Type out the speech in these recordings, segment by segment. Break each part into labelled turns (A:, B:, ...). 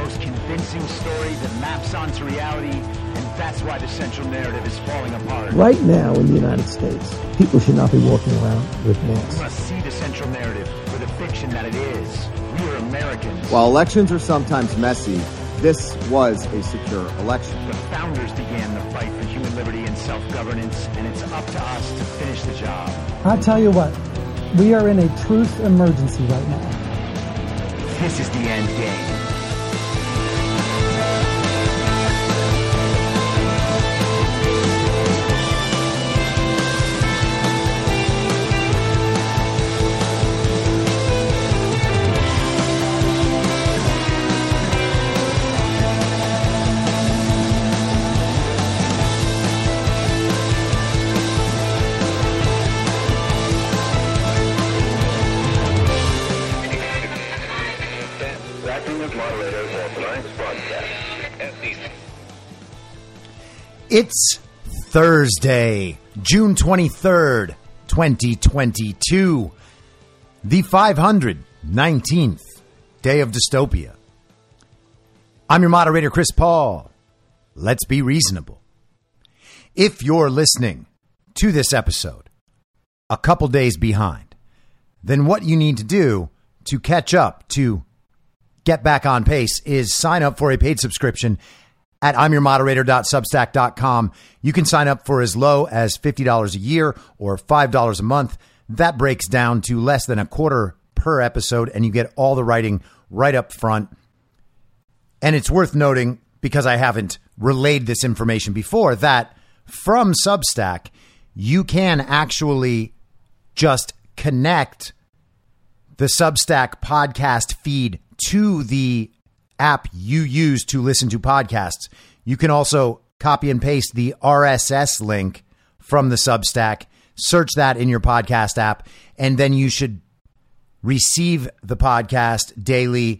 A: most convincing story that maps onto reality, and that's why the central narrative is falling apart.
B: Right now in the United States, people should not be walking around with masks.
A: We must see the central narrative for the fiction that it is. We are Americans.
C: While elections are sometimes messy, this was a secure election.
A: The founders began the fight for human liberty and self-governance, and it's up to us to finish the job.
D: I tell you what, we are in a truth emergency right now.
A: This is the end game.
E: It's Thursday, June 23rd, 2022, the 519th day of dystopia. I'm your moderator, Chris Paul. Let's be reasonable. If you're listening to this episode a couple days behind, then what you need to do to catch up, to get back on pace, is sign up for a paid subscription at I'mYourModerator.substack.com. You can sign up for as low as $50 a year or $5 a month. That breaks down to less than a quarter per episode, and you get all the writing right up front. And it's worth noting, because I haven't relayed this information before, that from Substack, you can actually just connect the Substack podcast feed to the app you use to listen to podcasts. You can also copy and paste the RSS link from the Substack, search that in your podcast app, and then you should receive the podcast daily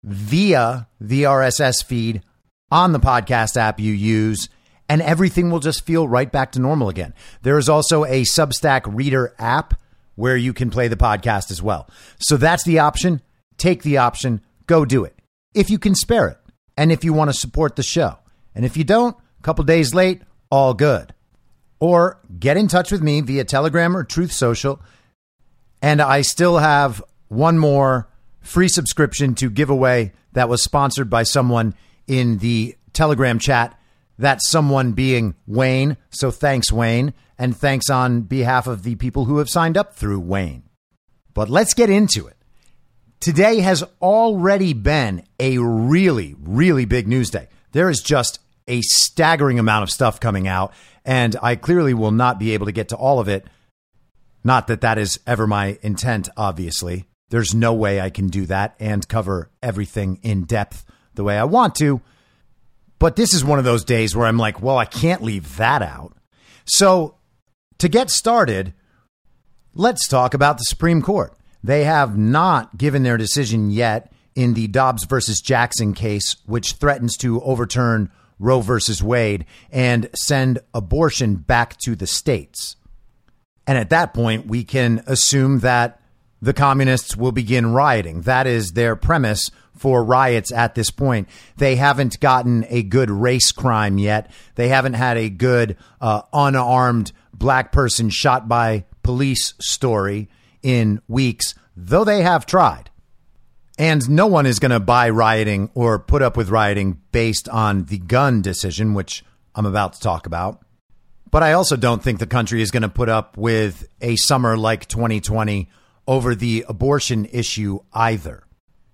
E: via the RSS feed on the podcast app you use, and everything will just feel right back to normal again. There is also a Substack Reader app where you can play the podcast as well. So that's the option. Take the option. Go do it if you can spare it, and if you want to support the show. And if you don't, a couple days late, all good. Or get in touch with me via Telegram or Truth Social, and I still have one more free subscription to give away that was sponsored by someone in the Telegram chat. That someone being Wayne. So thanks, Wayne, and thanks on behalf of the people who have signed up through Wayne. But let's get into it. Today has already been a really, really big news day. There is just a staggering amount of stuff coming out, and I clearly will not be able to get to all of it. Not that that is ever my intent, obviously. There's no way I can do that and cover everything in depth the way I want to. But this is one of those days where I'm like, well, I can't leave that out. So to get started, let's talk about the Supreme Court. They have not given their decision yet in the Dobbs versus Jackson case, which threatens to overturn Roe versus Wade and send abortion back to the states. And at that point, we can assume that the communists will begin rioting. That is their premise for riots at this point. They haven't gotten a good race crime yet. They haven't had a good unarmed black person shot by police story in weeks, though they have tried. And no one is going to buy rioting or put up with rioting based on the gun decision, which I'm about to talk about. But I also don't think the country is going to put up with a summer like 2020 over the abortion issue either.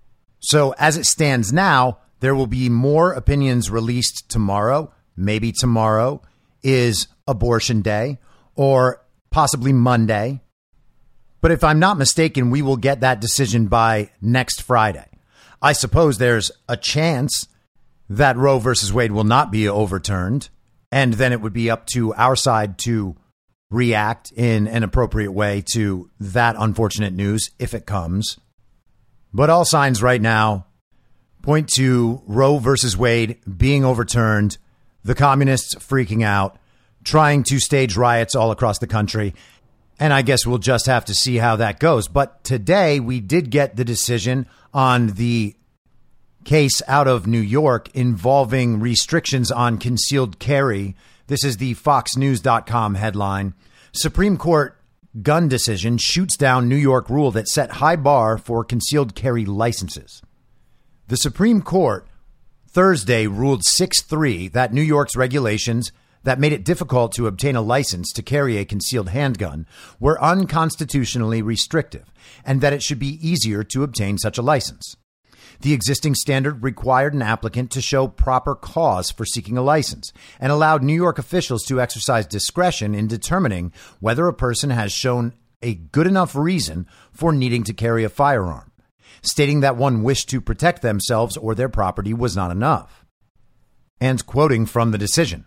E: So as it stands now, there will be more opinions released tomorrow. Maybe tomorrow is abortion day, or possibly Monday. But if I'm not mistaken, we will get that decision by next Friday. I suppose there's a chance that Roe versus Wade will not be overturned, and then it would be up to our side to react in an appropriate way to that unfortunate news if it comes. But all signs right now point to Roe versus Wade being overturned, the communists freaking out, trying to stage riots all across the country. And I guess we'll just have to see how that goes. But today we did get the decision on the case out of New York involving restrictions on concealed carry. This is the FoxNews.com headline. Supreme Court gun decision shoots down New York rule that set high bar for concealed carry licenses. The Supreme Court Thursday ruled 6-3 that New York's regulations that made it difficult to obtain a license to carry a concealed handgun were unconstitutionally restrictive, and that it should be easier to obtain such a license. The existing standard required an applicant to show proper cause for seeking a license and allowed New York officials to exercise discretion in determining whether a person has shown a good enough reason for needing to carry a firearm, stating that one wished to protect themselves or their property was not enough. And quoting from the decision,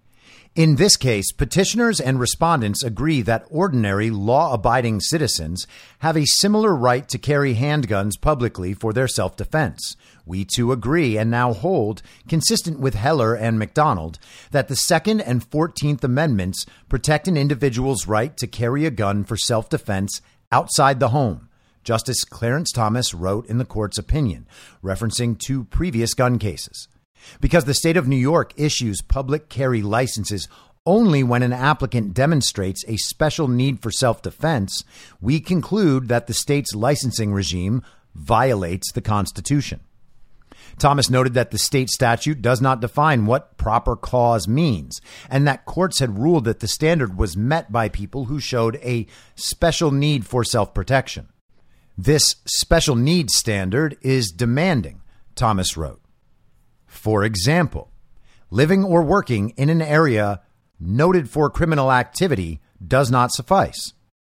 E: in this case, petitioners and respondents agree that ordinary law-abiding citizens have a similar right to carry handguns publicly for their self-defense. We too agree and now hold, consistent with Heller and McDonald, that the Second and 14th Amendments protect an individual's right to carry a gun for self-defense outside the home, Justice Clarence Thomas wrote in the court's opinion, referencing two previous gun cases. Because the state of New York issues public carry licenses only when an applicant demonstrates a special need for self-defense, we conclude that the state's licensing regime violates the Constitution. Thomas noted that the state statute does not define what proper cause means, and that courts had ruled that the standard was met by people who showed a special need for self-protection. This special needs standard is demanding, Thomas wrote. For example, living or working in an area noted for criminal activity does not suffice.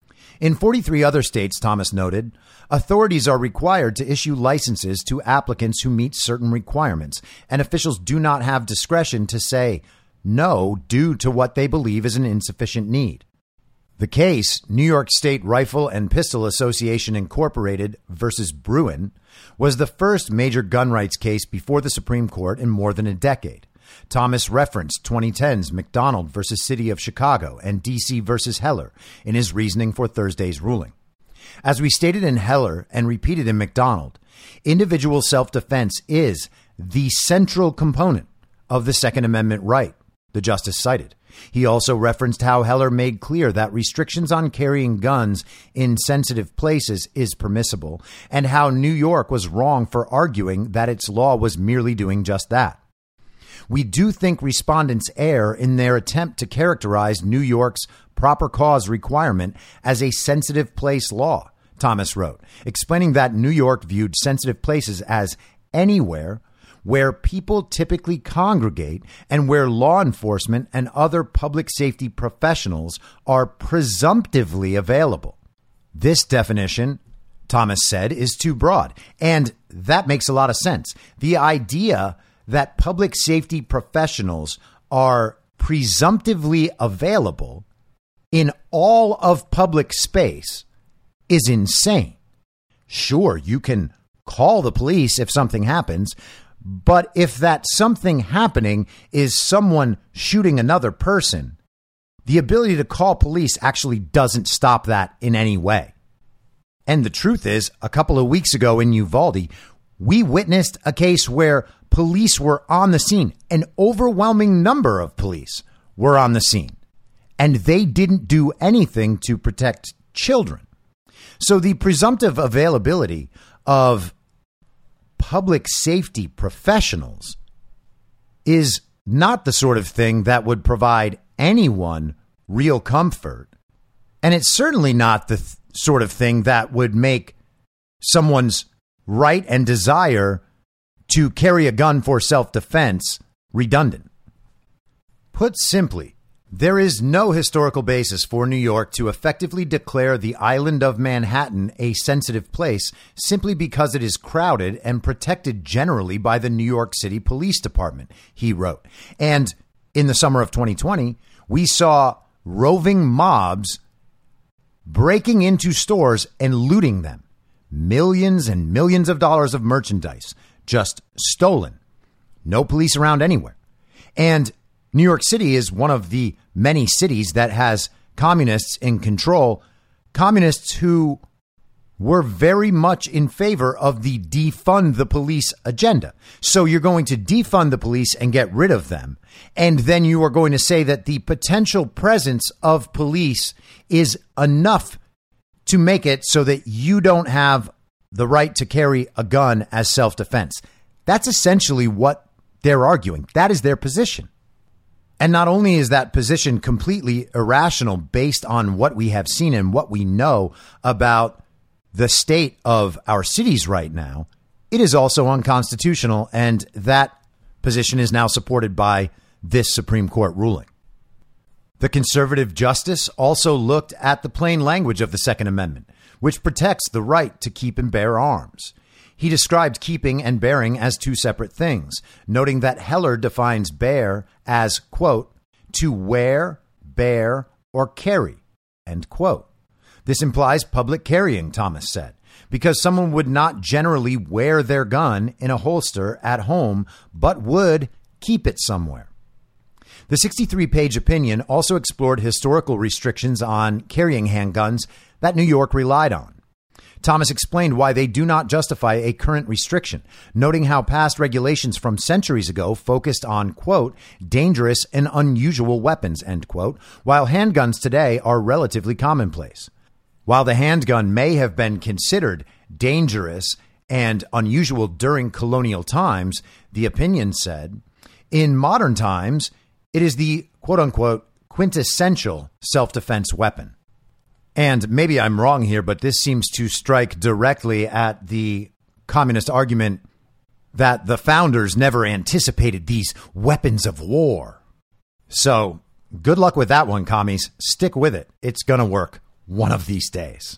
E: In 43 other states, Thomas noted, authorities are required to issue licenses to applicants who meet certain requirements, and officials do not have discretion to say no due to what they believe is an insufficient need. The case, New York State Rifle and Pistol Association Incorporated versus Bruin, was the first major gun rights case before the Supreme Court in more than a decade. Thomas referenced 2010's McDonald versus City of Chicago and D.C. versus Heller in his reasoning for Thursday's ruling. As we stated in Heller and repeated in McDonald, individual self-defense is the central component of the Second Amendment right, the justice cited. He also referenced how Heller made clear that restrictions on carrying guns in sensitive places is permissible, and how New York was wrong for arguing that its law was merely doing just that. We do think respondents err in their attempt to characterize New York's proper cause requirement as a sensitive place law, Thomas wrote, explaining that New York viewed sensitive places as anywhere where people typically congregate and where law enforcement and other public safety professionals are presumptively available. This definition, Thomas said, is too broad, and that makes a lot of sense. The idea that public safety professionals are presumptively available in all of public space is insane. Sure, you can call the police if something happens, but if that something happening is someone shooting another person, the ability to call police actually doesn't stop that in any way. And the truth is, a couple of weeks ago in Uvalde, we witnessed a case where police were on the scene. An overwhelming number of police were on the scene, and they didn't do anything to protect children. So the presumptive availability of public safety professionals is not the sort of thing that would provide anyone real comfort. And it's certainly not the sort of thing that would make someone's right and desire to carry a gun for self-defense redundant. Put simply, there is no historical basis for New York to effectively declare the island of Manhattan a sensitive place simply because it is crowded and protected generally by the New York City Police Department, he wrote. And in the summer of 2020, we saw roving mobs breaking into stores and looting them. Millions and millions of dollars of merchandise just stolen. No police around anywhere. And New York City is one of the many cities that has communists in control, communists who were very much in favor of the defund the police agenda. So you're going to defund the police and get rid of them. And then you are going to say that the potential presence of police is enough to make it so that you don't have the right to carry a gun as self-defense. That's essentially what they're arguing. That is their position. And not only is that position completely irrational based on what we have seen and what we know about the state of our cities right now, it is also unconstitutional. And that position is now supported by this Supreme Court ruling. The conservative justice also looked at the plain language of the Second Amendment, which protects the right to keep and bear arms. He described keeping and bearing as two separate things, noting that Heller defines bear as, quote, to wear, bear, or carry, end quote. This implies public carrying, Thomas said, because someone would not generally wear their gun in a holster at home, but would keep it somewhere. The 63-page opinion also explored historical restrictions on carrying handguns that New York relied on. Thomas explained why they do not justify a current restriction, noting how past regulations from centuries ago focused on, quote, dangerous and unusual weapons, end quote, while handguns today are relatively commonplace. While the handgun may have been considered dangerous and unusual during colonial times, the opinion said, in modern times, it is the, quote unquote, quintessential self-defense weapon. And maybe I'm wrong here, but this seems to strike directly at the communist argument that the founders never anticipated these weapons of war. So good luck with that one, commies. Stick with it. It's going to work one of these days.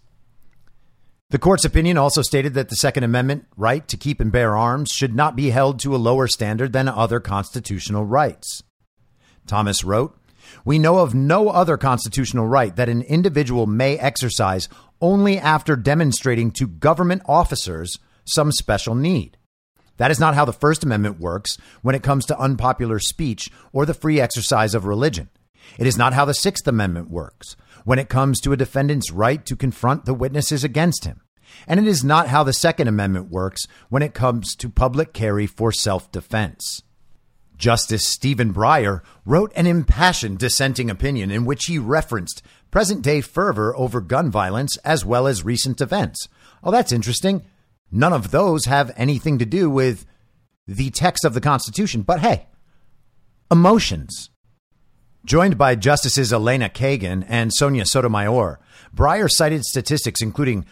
E: The court's opinion also stated that the Second Amendment right to keep and bear arms should not be held to a lower standard than other constitutional rights. Thomas wrote, we know of no other constitutional right that an individual may exercise only after demonstrating to government officers some special need. That is not how the First Amendment works when it comes to unpopular speech or the free exercise of religion. It is not how the Sixth Amendment works when it comes to a defendant's right to confront the witnesses against him. And it is not how the Second Amendment works when it comes to public carry for self-defense. Justice Stephen Breyer wrote an impassioned dissenting opinion in which he referenced present-day fervor over gun violence as well as recent events. Oh, that's interesting. None of those have anything to do with the text of the Constitution. But hey, emotions. Joined by Justices Elena Kagan and Sonia Sotomayor, Breyer cited statistics including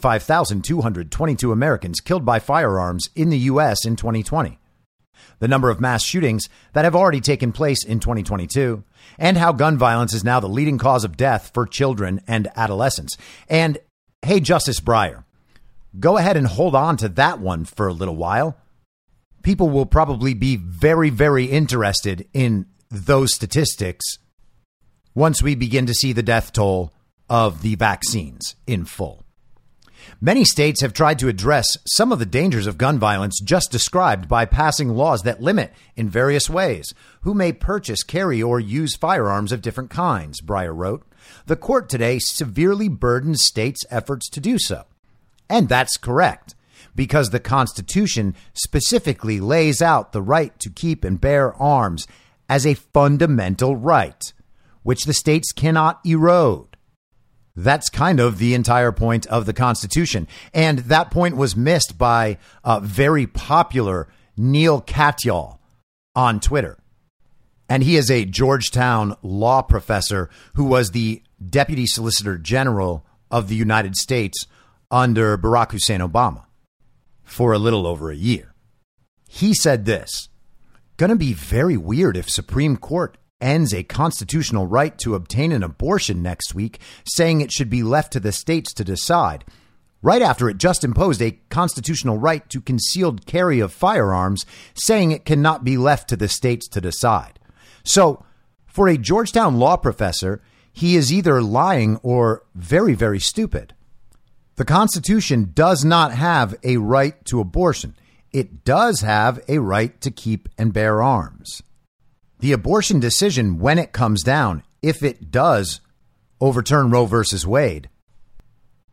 E: 45,222 Americans killed by firearms in the U.S. in 2020. The number of mass shootings that have already taken place in 2022, and how gun violence is now the leading cause of death for children and adolescents. And hey, Justice Breyer, go ahead and hold on to that one for a little while. People will probably be very, very interested in those statistics once we begin to see the death toll of the vaccines in full. Many states have tried to address some of the dangers of gun violence just described by passing laws that limit, in various ways, who may purchase, carry, or use firearms of different kinds, Breyer wrote. The court today severely burdens states' efforts to do so. And that's correct, because the Constitution specifically lays out the right to keep and bear arms as a fundamental right, which the states cannot erode. That's kind of the entire point of the Constitution. And that point was missed by very popular Neil Katyal on Twitter. And he is a Georgetown law professor who was the Deputy Solicitor General of the United States under Barack Hussein Obama for a little over a year. He said this, "Gonna be very weird if Supreme Court ends a constitutional right to obtain an abortion next week, saying it should be left to the states to decide, right after it just imposed a constitutional right to concealed carry of firearms, saying it cannot be left to the states to decide." So for a Georgetown law professor, he is either lying or very, very stupid. The Constitution does not have a right to abortion. It does have a right to keep and bear arms. The abortion decision, when it comes down, if it does overturn Roe versus Wade,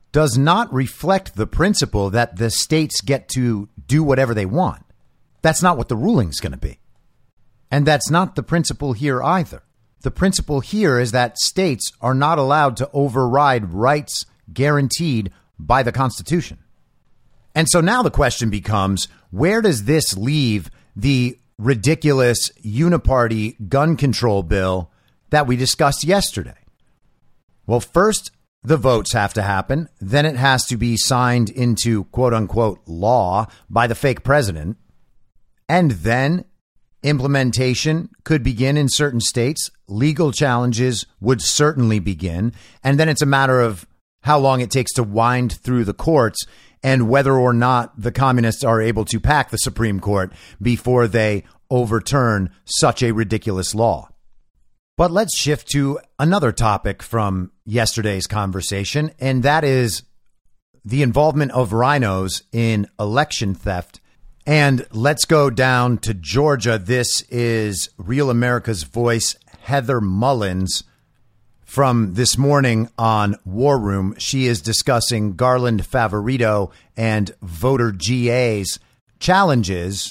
E: does not reflect the principle that the states get to do whatever they want. That's not what the ruling's going to be. And that's not the principle here either. The principle here is that states are not allowed to override rights guaranteed by the Constitution. And so now the question becomes, where does this leave the ridiculous uniparty gun control bill that we discussed yesterday? Well, first, the votes have to happen. Then it has to be signed into quote unquote law by the fake president. And then implementation could begin in certain states. Legal challenges would certainly begin. And then it's a matter of how long it takes to wind through the courts and whether or not the communists are able to pack the Supreme Court before they overturn such a ridiculous law. But let's shift to another topic from yesterday's conversation, and that is the involvement of rhinos in election theft. And let's go down to Georgia. This is Real America's Voice, Heather Mullins, from this morning on War Room. She is discussing Garland Favorito and voter GA's challenges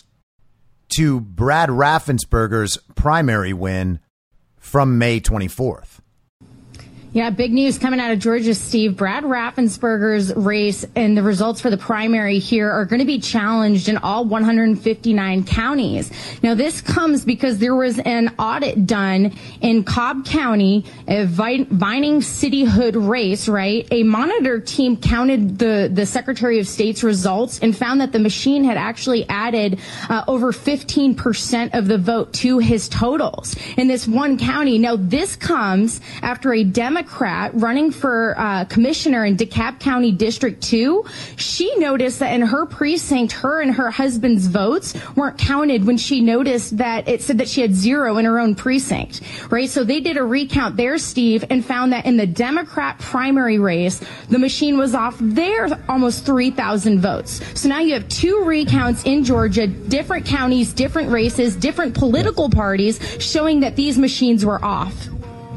E: to Brad Raffensperger's primary win from May 24th.
F: Yeah, big news coming out of Georgia, Steve. Brad Raffensperger's race and the results for the primary here are going to be challenged in all 159 counties. Now, this comes because there was an audit done in Cobb County, a Vining cityhood race, right? A monitor team counted the Secretary of State's results and found that the machine had actually added over 15% of the vote to his totals in this one county. Now, this comes after a Democrat running for commissioner in DeKalb County District 2, she noticed that in her precinct, her and her husband's votes weren't counted when she noticed that it said that she had 0 in her own precinct, right? So they did a recount there, Steve, and found that in the Democrat primary race, the machine was off there almost 3,000 votes. So now you have 2 recounts in Georgia, different counties, different races, different political parties, showing that these machines were off.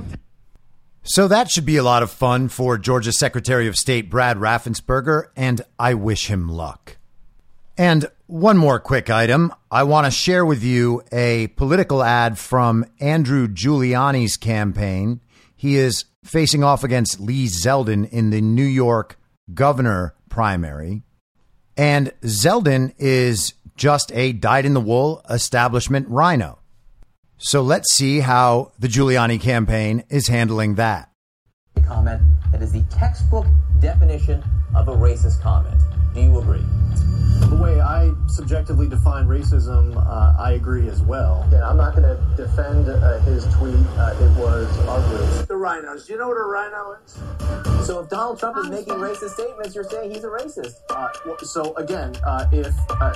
E: So that should be a lot of fun for Georgia Secretary of State Brad Raffensperger, and I wish him luck. And one more quick item. I want to share with you a political ad from Andrew Giuliani's campaign. He is facing off against Lee Zeldin in the New York governor primary. And Zeldin is just a dyed-in-the-wool establishment rhino. So let's see how the Giuliani campaign is handling that.
G: Comment that is the textbook definition of a racist comment. Do you agree?
H: The way I subjectively define racism, I agree as well.
I: Yeah, I'm not going to defend his tweet. It was ugly.
J: The rhinos. Do you know what a rhino is?
G: So if Donald Trump is making racist statements, you're saying he's a racist.
H: So again, if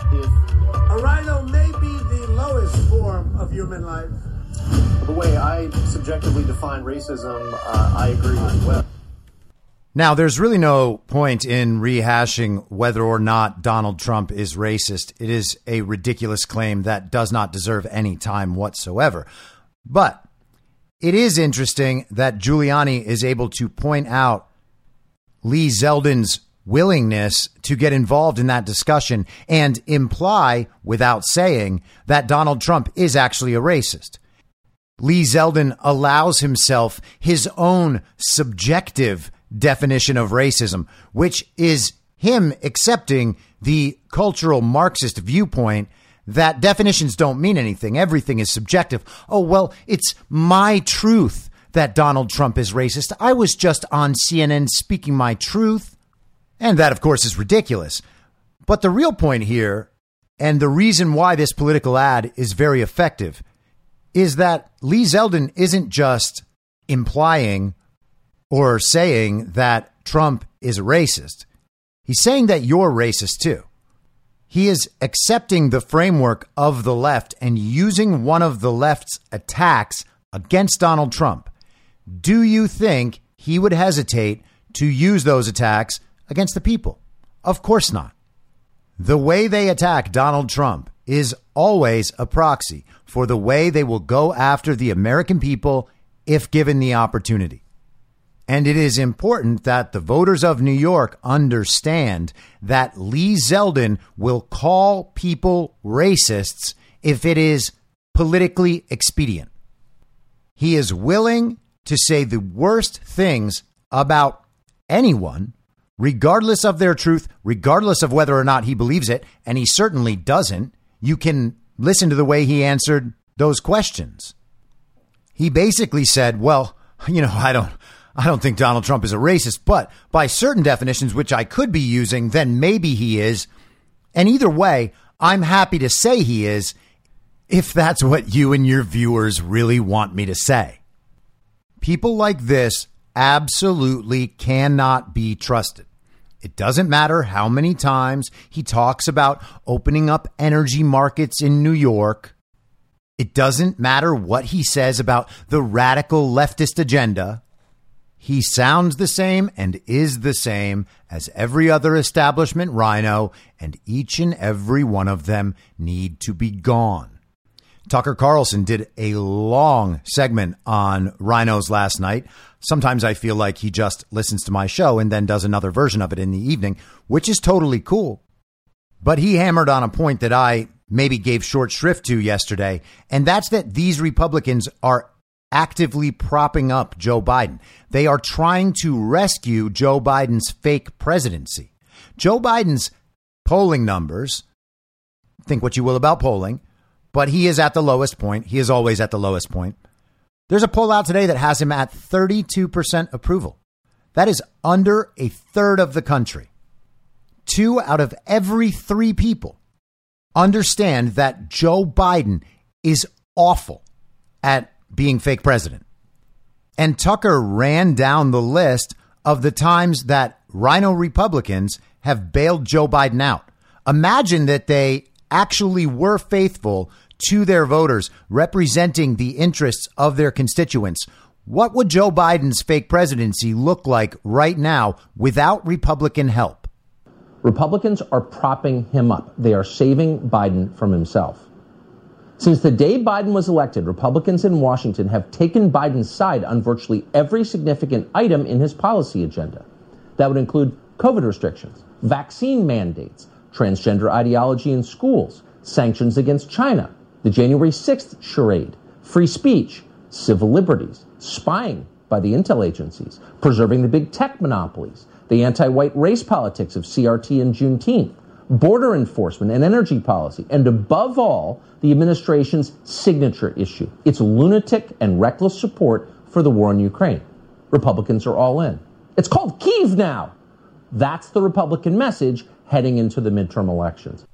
J: a rhino may be the lowest form of human life.
H: The way I subjectively define racism, I agree as well.
E: Now, there's really no point in rehashing whether or not Donald Trump is racist. It is a ridiculous claim that does not deserve any time whatsoever. But it is interesting that Giuliani is able to point out Lee Zeldin's willingness to get involved in that discussion and imply, without saying, that Donald Trump is actually a racist. Lee Zeldin allows himself his own subjective definition of racism, which is him accepting the cultural Marxist viewpoint that definitions don't mean anything. Everything is subjective. Oh, well, it's my truth that Donald Trump is racist. I was just on CNN speaking my truth. And that, of course, is ridiculous. But the real point here, and the reason why this political ad is very effective, is that Lee Zeldin isn't just implying or saying that Trump is a racist. He's saying that you're racist too. He is accepting the framework of the left and using one of the left's attacks against Donald Trump. Do you think he would hesitate to use those attacks against the people? Of course not. The way they attack Donald Trump is always a proxy for the way they will go after the American people if given the opportunity. And it is important that the voters of New York understand that Lee Zeldin will call people racists if it is politically expedient. He is willing to say the worst things about anyone, regardless of their truth, regardless of whether or not he believes it. And he certainly doesn't. You can listen to the way he answered those questions. He basically said, well, I don't think Donald Trump is a racist, but by certain definitions, which I could be using, then maybe he is. And either way, I'm happy to say he is, if that's what you and your viewers really want me to say. People like this absolutely cannot be trusted. It doesn't matter how many times he talks about opening up energy markets in New York. It doesn't matter what he says about the radical leftist agenda. He sounds the same and is the same as every other establishment rhino, and each and every one of them need to be gone. Tucker Carlson did a long segment on rhinos last night. Sometimes I feel like he just listens to my show and then does another version of it in the evening, which is totally cool. But he hammered on a point that I maybe gave short shrift to yesterday, and that's that these Republicans are actively propping up Joe Biden. They are trying to rescue Joe Biden's fake presidency. Joe Biden's polling numbers, think what you will about polling, but he is at the lowest point. He is always at the lowest point. There's a poll out today that has him at 32% approval. That is under a third of the country. 2 out of every 3 people understand that Joe Biden is awful at being fake president. And Tucker ran down the list of the times that rhino Republicans have bailed Joe Biden out. Imagine that they actually were faithful to their voters, representing the interests of their constituents. What would Joe Biden's fake presidency look like right now without Republican help?
K: Republicans are propping him up. They are saving Biden from himself. Since the day Biden was elected, Republicans in Washington have taken Biden's side on virtually every significant item in his policy agenda. That would include COVID restrictions, vaccine mandates, transgender ideology in schools, sanctions against China, the January 6th charade, free speech, civil liberties, spying by the intel agencies, preserving the big tech monopolies, the anti-white race politics of CRT and Juneteenth, border enforcement and energy policy, and above all, the administration's signature issue, its lunatic and reckless support for the war in Ukraine. Republicans are all in. It's called Kyiv now. That's the Republican message heading into the midterm elections.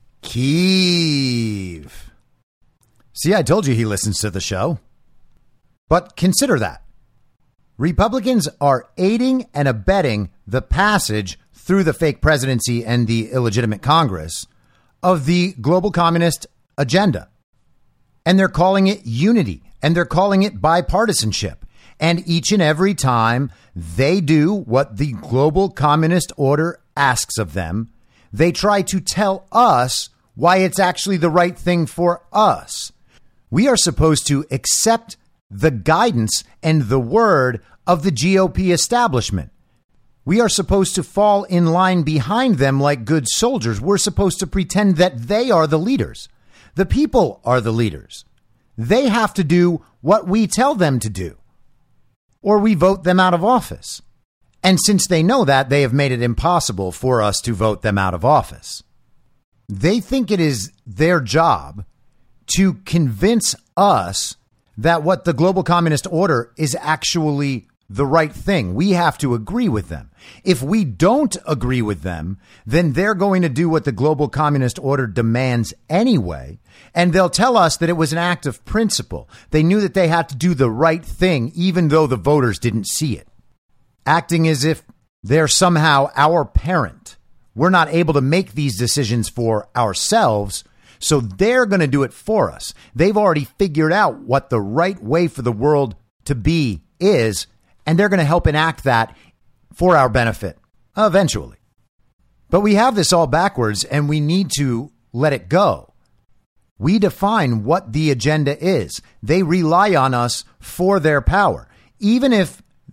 E: Kyiv. See, I told you he listens to the show. But consider that. Republicans are aiding and abetting the passage through the fake presidency and the illegitimate Congress of the global communist agenda. And they're calling it unity, and they're calling it bipartisanship. And each and every time they do what the global communist order asks of them, they try to tell us why it's actually the right thing for us. We are supposed to accept the guidance and the word of the GOP establishment. We are supposed to fall in line behind them like good soldiers. We're supposed to pretend that they are the leaders. The people are the leaders. They have to do what we tell them to do, or we vote them out of office. And since they know that, they have made it impossible for us to vote them out of office. They think it is their job to convince us that what the global communist order is actually the right thing. We have to agree with them. If we don't agree with them, then they're going to do what the global communist order demands anyway. And they'll tell us that it was an act of principle. They knew that they had to do the right thing, even though the voters didn't see it. Acting as if they're somehow our parent. We're not able to make these decisions for ourselves, so they're going to do it for us. They've already figured out what the right way for the world to be is, and they're going to help enact that for our benefit eventually. But we have this all backwards, and we need to let it go. We define what the agenda is. They rely on us for their power. Even if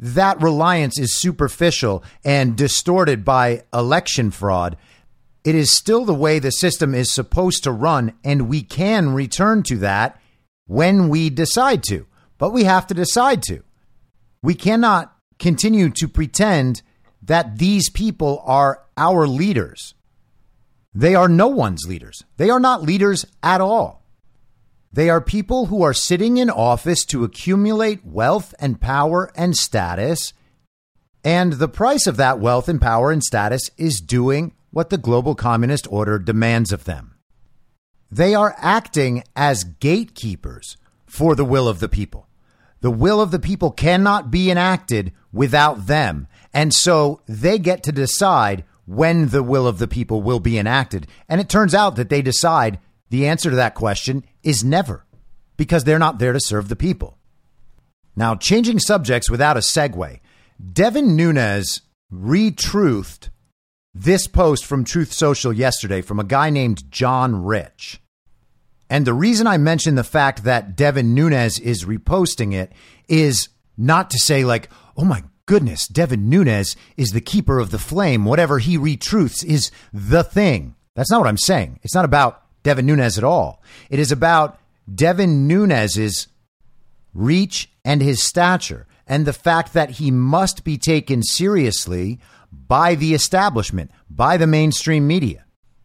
E: that reliance is superficial and distorted by election fraud, it is still the way the system is supposed to run, and we can return to that when we decide to. But we have to decide to. We cannot continue to pretend that these people are our leaders. They are no one's leaders. They are not leaders at all. They are people who are sitting in office to accumulate wealth and power and status. And the price of that wealth and power and status is doing what the global communist order demands of them. They are acting as gatekeepers for the will of the people. The will of the people cannot be enacted without them. And so they get to decide when the will of the people will be enacted. And it turns out that they decide the answer to that question is never, because they're not there to serve the people. Now, changing subjects without a segue, Devin Nunes retruthed this post from Truth Social yesterday from a guy named John Rich. And the reason I mention the fact that Devin Nunes is reposting it is not to say like, oh my goodness, Devin Nunes is the keeper of the flame. Whatever he retruths is the thing. That's not what I'm saying. It's not about Devin Nunes at all. It is about Devin Nunes's reach and his stature and the fact that he must be taken seriously by the establishment, by the mainstream media.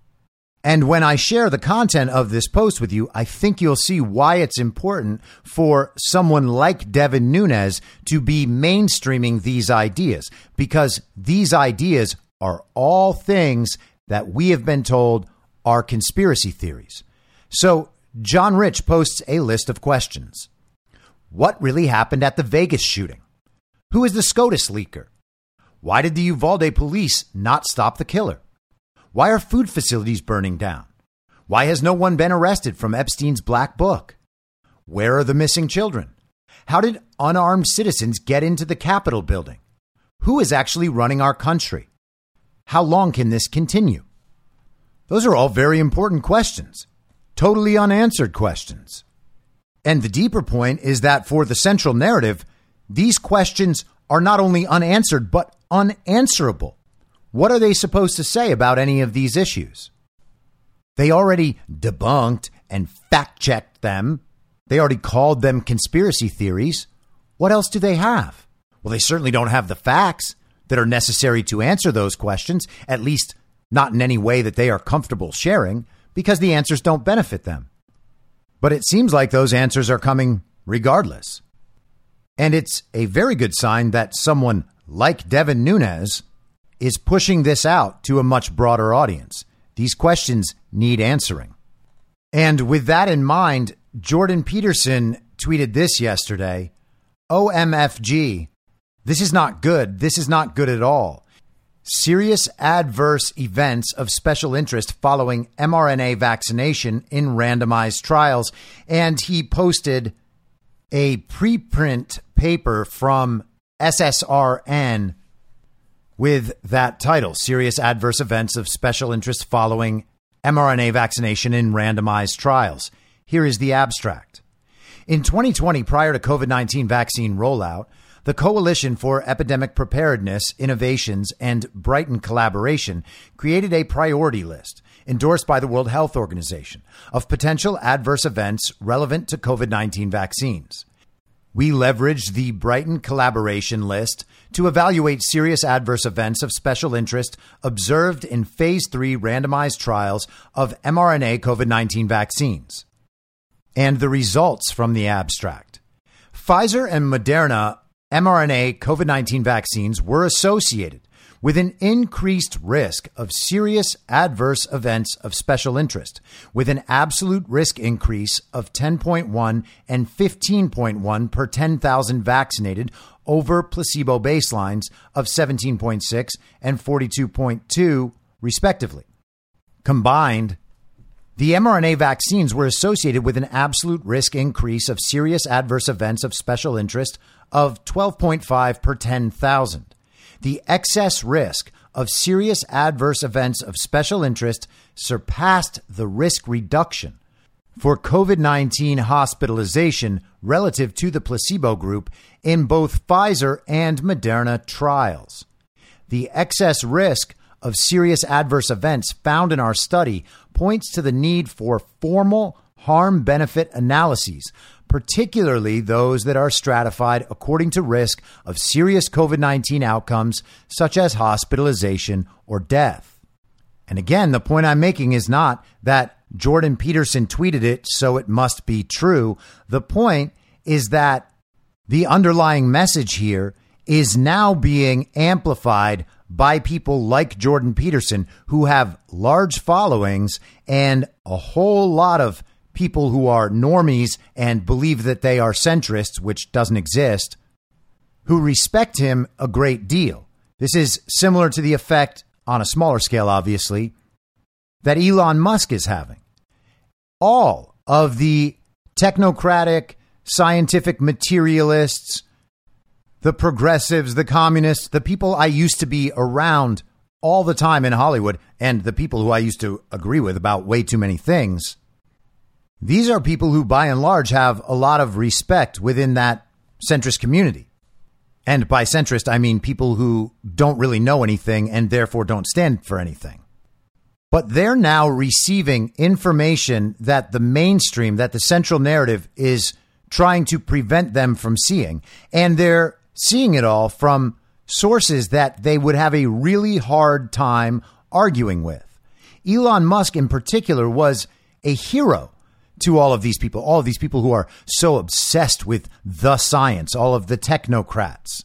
E: And when I share the content of this post with you, I think you'll see why it's important for someone like Devin Nunes to be mainstreaming these ideas, because these ideas are all things that we have been told are conspiracy theories. So John Rich posts a list of questions. What really happened at the Vegas shooting? Who is the SCOTUS leaker? Why did the Uvalde police not stop the killer? Why are food facilities burning down? Why has no one been arrested from Epstein's black book? Where are the missing children? How did unarmed citizens get into the Capitol building? Who is actually running our country? How long can this continue? Those are all very important questions, totally unanswered questions. And the deeper point is that for the central narrative, these questions are not only unanswered, but unanswerable. What are they supposed to say about any of these issues? They already debunked and fact-checked them. They already called them conspiracy theories. What else do they have? Well, they certainly don't have the facts that are necessary to answer those questions, at least not in any way that they are comfortable sharing, because the answers don't benefit them. But it seems like those answers are coming regardless. And it's a very good sign that someone like Devin Nunes is pushing this out to a much broader audience. These questions need answering. And with that in mind, Jordan Peterson tweeted this yesterday. OMFG. This is not good. This is not good at all. Serious adverse events of special interest following mRNA vaccination in randomized trials. And he posted a preprint paper from SSRN with that title, Serious Adverse Events of Special Interest Following mRNA Vaccination in Randomized Trials. Here is the abstract. In 2020, prior to COVID-19 vaccine rollout, the Coalition for Epidemic Preparedness, Innovations, and Brighton Collaboration created a priority list endorsed by the World Health Organization of potential adverse events relevant to COVID-19 vaccines. We leveraged the Brighton Collaboration list to evaluate serious adverse events of special interest observed in Phase 3 randomized trials of mRNA COVID-19 vaccines. And the results from the abstract. Pfizer and Moderna mRNA COVID-19 vaccines were associated with an increased risk of serious adverse events of special interest, with an absolute risk increase of 10.1 and 15.1 per 10,000 vaccinated over placebo baselines of 17.6 and 42.2, respectively. Combined, the mRNA vaccines were associated with an absolute risk increase of serious adverse events of special interest of 12.5 per 10,000. The excess risk of serious adverse events of special interest surpassed the risk reduction for COVID-19 hospitalization relative to the placebo group in both Pfizer and Moderna trials. The excess risk of serious adverse events found in our study points to the need for formal harm-benefit analyses, particularly those that are stratified according to risk of serious COVID-19 outcomes, such as hospitalization or death. And again, the point I'm making is not that Jordan Peterson tweeted it, so it must be true. The point is that the underlying message here is now being amplified by people like Jordan Peterson, who have large followings and a whole lot of people who are normies and believe that they are centrists, which doesn't exist, who respect him a great deal. This is similar to the effect, on a smaller scale, obviously, that Elon Musk is having. All of the technocratic, scientific materialists, the progressives, the communists, the people I used to be around all the time in Hollywood, and the people who I used to agree with about way too many things, these are people who, by and large, have a lot of respect within that centrist community. And by centrist, I mean people who don't really know anything and therefore don't stand for anything. But they're now receiving information that the mainstream, that the central narrative is trying to prevent them from seeing. And they're seeing it all from sources that they would have a really hard time arguing with. Elon Musk in particular was a hero to all of these people who are so obsessed with the science, all of the technocrats,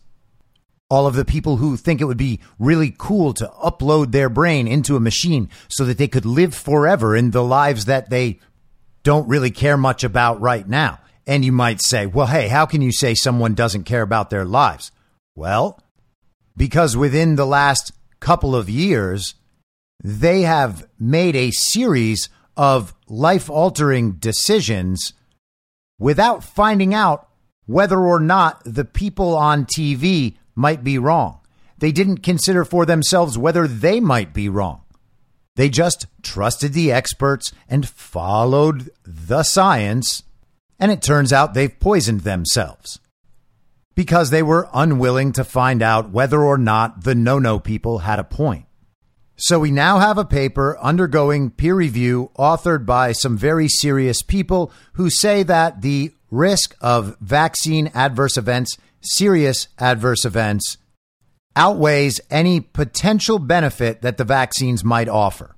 E: all of the people who think it would be really cool to upload their brain into a machine so that they could live forever in the lives that they don't really care much about right now. And you might say, well, hey, how can you say someone doesn't care about their lives? Well, because within the last couple of years, they have made a series of life-altering decisions without finding out whether or not the people on TV might be wrong. They didn't consider for themselves whether they might be wrong. They just trusted the experts and followed the science, and it turns out they've poisoned themselves because they were unwilling to find out whether or not the no-no people had a point. So we now have a paper undergoing peer review authored by some very serious people who say that the risk of vaccine adverse events, serious adverse events, outweighs any potential benefit that the vaccines might offer.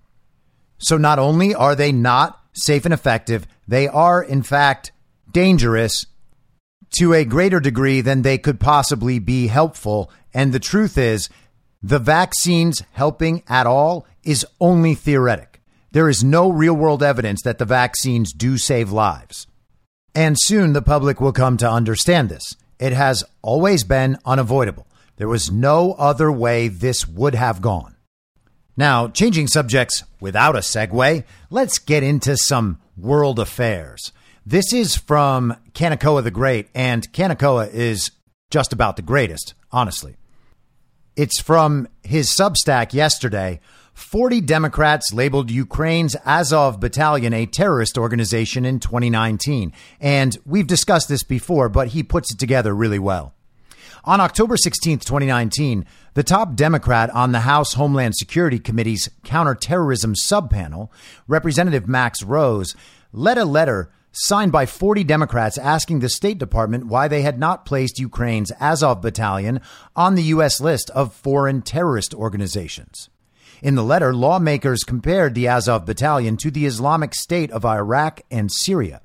E: So not only are they not safe and effective, they are, in fact, dangerous to a greater degree than they could possibly be helpful. And the truth is, the vaccines helping at all is only theoretic. There is no real world evidence that the vaccines do save lives. And soon the public will come to understand this. It has always been unavoidable. There was no other way this would have gone. Now, changing subjects without a segue, let's get into some world affairs. This is from Kanekoa the Great, and Kanekoa is just about the greatest, honestly. It's from his Substack yesterday. 40 Democrats labeled Ukraine's Azov Battalion a terrorist organization in 2019. And we've discussed this before, but he puts it together really well. On October 16th, 2019, the top Democrat on the House Homeland Security Committee's counterterrorism subpanel, Representative Max Rose, led a letter signed by 40 Democrats asking the State Department why they had not placed Ukraine's Azov Battalion on the U.S. list of foreign terrorist organizations. In the letter, lawmakers compared the Azov Battalion to the Islamic State of Iraq and Syria,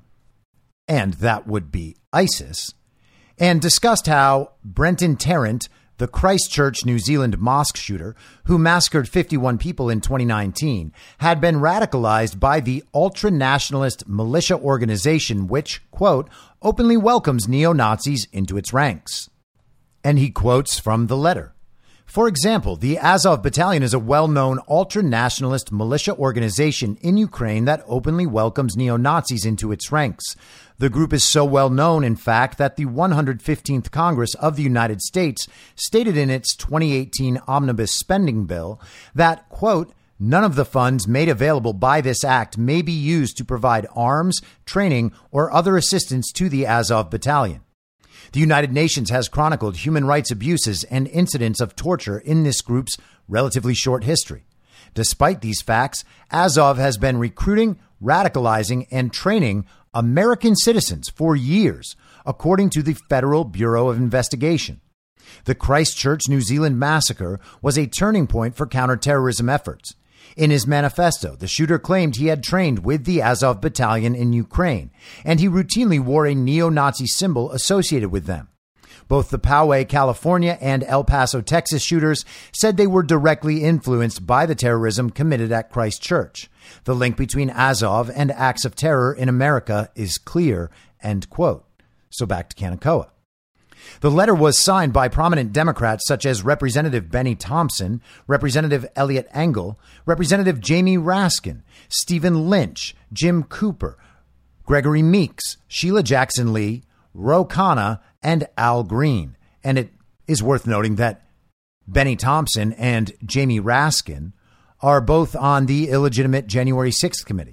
E: and that would be ISIS, and discussed how Brenton Tarrant, the Christchurch, New Zealand mosque shooter who massacred 51 people in 2019, had been radicalized by the ultra-nationalist militia organization which, quote, openly welcomes neo-Nazis into its ranks. And he quotes from the letter. For example, the Azov Battalion is a well-known ultra-nationalist militia organization in Ukraine that openly welcomes neo-Nazis into its ranks. The group is so well known, in fact, that the 115th Congress of the United States stated in its 2018 omnibus spending bill that, quote, none of the funds made available by this act may be used to provide arms, training, or other assistance to the Azov Battalion. The United Nations has chronicled human rights abuses and incidents of torture in this group's relatively short history. Despite these facts, Azov has been recruiting, radicalizing, and training American citizens for years, according to the Federal Bureau of Investigation. The Christchurch, New Zealand massacre was a turning point for counterterrorism efforts. In his manifesto, the shooter claimed he had trained with the Azov Battalion in Ukraine, and he routinely wore a neo-Nazi symbol associated with them. Both the Poway, California, and El Paso, Texas shooters said they were directly influenced by the terrorism committed at Christchurch. The link between Azov and acts of terror in America is clear, end quote. So back to Kanekoa. The letter was signed by prominent Democrats such as Representative Benny Thompson, Representative Elliot Engel, Representative Jamie Raskin, Stephen Lynch, Jim Cooper, Gregory Meeks, Sheila Jackson Lee, Ro Khanna, and Al Green. And it is worth noting that Benny Thompson and Jamie Raskin are both on the illegitimate January 6th committee.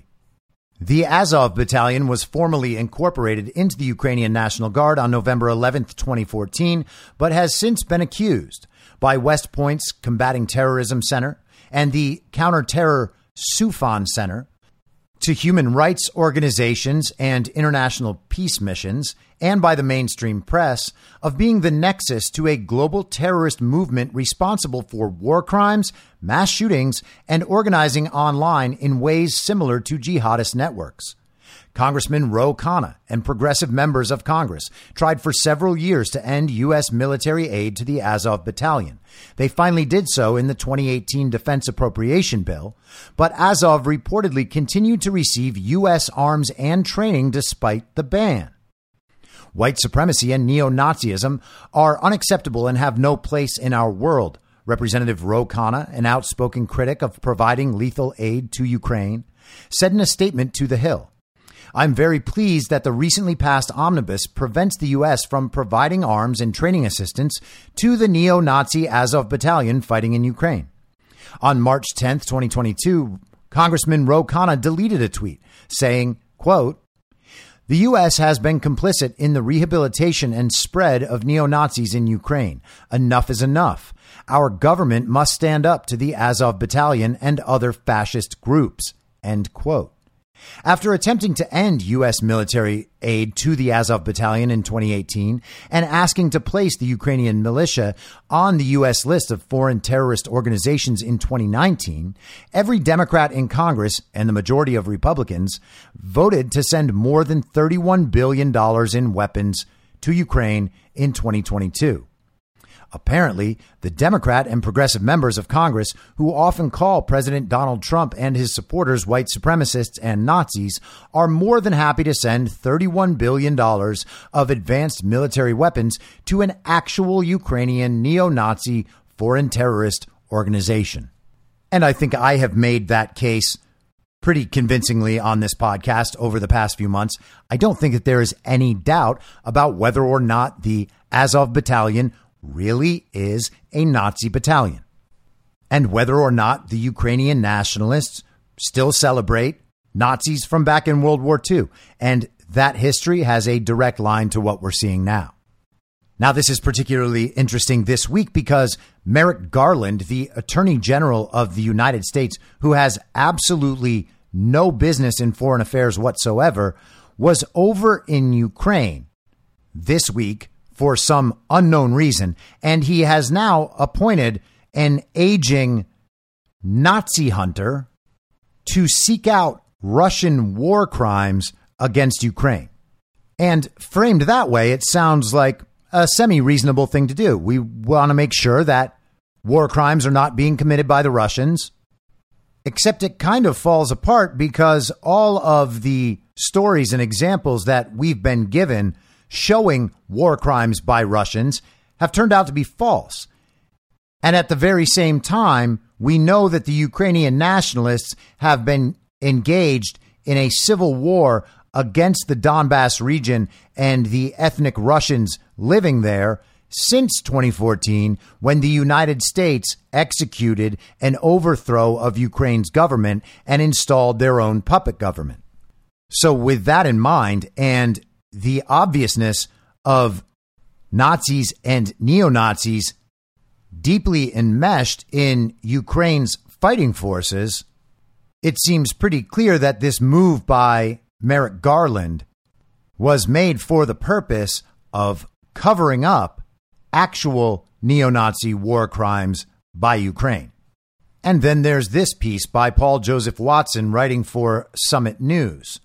E: The Azov Battalion was formally incorporated into the Ukrainian National Guard on November 11th, 2014, but has since been accused by West Point's Combating Terrorism Center and the Counterterror Sufan Center to human rights organizations and international peace missions, and by the mainstream press, of being the nexus to a global terrorist movement responsible for war crimes, mass shootings, and organizing online in ways similar to jihadist networks. Congressman Ro Khanna and progressive members of Congress tried for several years to end U.S. military aid to the Azov Battalion. They finally did so in the 2018 Defense Appropriation Bill, but Azov reportedly continued to receive U.S. arms and training despite the ban. White supremacy and neo-Nazism are unacceptable and have no place in our world. Representative Ro Khanna, an outspoken critic of providing lethal aid to Ukraine, said in a statement to The Hill, "I'm very pleased that the recently passed omnibus prevents the U.S. from providing arms and training assistance to the neo-Nazi Azov Battalion fighting in Ukraine." On March 10th, 2022, Congressman Ro Khanna deleted a tweet saying, quote, "The U.S. has been complicit in the rehabilitation and spread of neo-Nazis in Ukraine. Enough is enough. Our government must stand up to the Azov Battalion and other fascist groups." End quote. After attempting to end U.S. military aid to the Azov Battalion in 2018 and asking to place the Ukrainian militia on the U.S. list of foreign terrorist organizations in 2019, every Democrat in Congress and the majority of Republicans voted to send more than $31 billion in weapons to Ukraine in 2022. Apparently, the Democrat and progressive members of Congress, who often call President Donald Trump and his supporters white supremacists and Nazis, are more than happy to send $31 billion of advanced military weapons to an actual Ukrainian neo-Nazi foreign terrorist organization. And I think I have made that case pretty convincingly on this podcast over the past few months. I don't think that there is any doubt about whether or not the Azov Battalion really is a Nazi battalion, and whether or not the Ukrainian nationalists still celebrate Nazis from back in World War II. And that history has a direct line to what we're seeing now. Now, this is particularly interesting this week because Merrick Garland, the Attorney General of the United States, who has absolutely no business in foreign affairs whatsoever, was over in Ukraine this week for some unknown reason, and he has now appointed an aging Nazi hunter to seek out Russian war crimes against Ukraine. And framed that way, it sounds like a semi-reasonable thing to do. We want to make sure that war crimes are not being committed by the Russians, except it kind of falls apart because all of the stories and examples that we've been given showing war crimes by Russians have turned out to be false. And at the very same time, we know that the Ukrainian nationalists have been engaged in a civil war against the Donbass region and the ethnic Russians living there since 2014, when the United States executed an overthrow of Ukraine's government and installed their own puppet government. So with that in mind, and the obviousness of Nazis and neo-Nazis deeply enmeshed in Ukraine's fighting forces, it seems pretty clear that this move by Merrick Garland was made for the purpose of covering up actual neo-Nazi war crimes by Ukraine. And then there's this piece by Paul Joseph Watson writing for Summit News.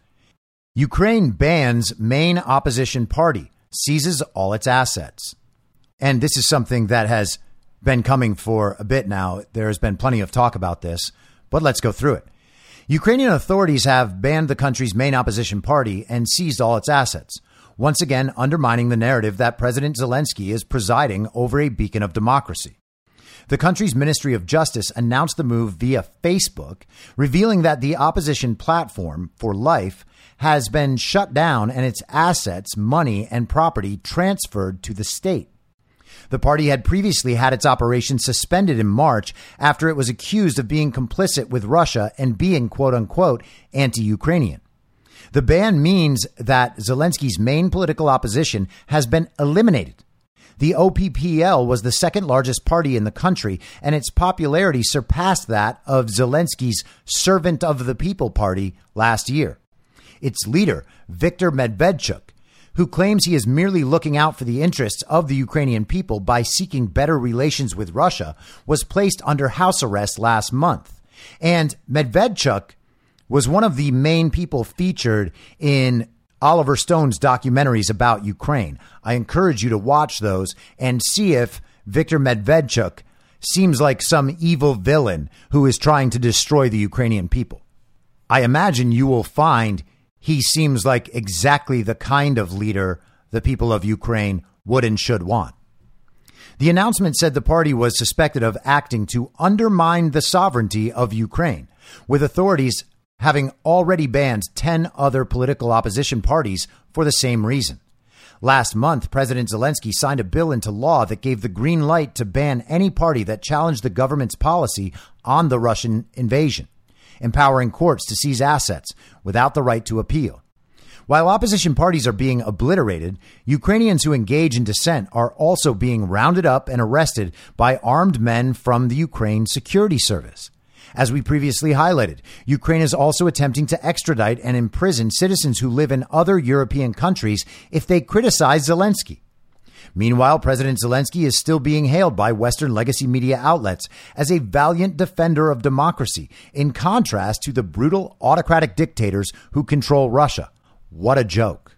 E: Ukraine bans main opposition party, seizes all its assets. And this is something that has been coming for a bit now. There's been plenty of talk about this, but let's go through it. Ukrainian authorities have banned the country's main opposition party and seized all its assets, once again undermining the narrative that President Zelensky is presiding over a beacon of democracy. The country's Ministry of Justice announced the move via Facebook, revealing that the opposition platform For Life has been shut down and its assets, money, and property transferred to the state. The party had previously had its operation suspended in March after it was accused of being complicit with Russia and being, quote unquote, anti-Ukrainian. The ban means that Zelensky's main political opposition has been eliminated. The OPPL was the second largest party in the country, and its popularity surpassed that of Zelensky's Servant of the People party last year. Its leader, Viktor Medvedchuk, who claims he is merely looking out for the interests of the Ukrainian people by seeking better relations with Russia, was placed under house arrest last month. And Medvedchuk was one of the main people featured in Oliver Stone's documentaries about Ukraine. I encourage you to watch those and see if Viktor Medvedchuk seems like some evil villain who is trying to destroy the Ukrainian people. I imagine you will find he seems like exactly the kind of leader the people of Ukraine would and should want. The announcement said the party was suspected of acting to undermine the sovereignty of Ukraine, with authorities having already banned 10 other political opposition parties for the same reason. Last month, President Zelensky signed a bill into law that gave the green light to ban any party that challenged the government's policy on the Russian invasion, empowering courts to seize assets without the right to appeal. While opposition parties are being obliterated, Ukrainians who engage in dissent are also being rounded up and arrested by armed men from the Ukraine Security Service. As we previously highlighted, Ukraine is also attempting to extradite and imprison citizens who live in other European countries if they criticize Zelensky. Meanwhile, President Zelensky is still being hailed by Western legacy media outlets as a valiant defender of democracy, in contrast to the brutal autocratic dictators who control Russia. What a joke.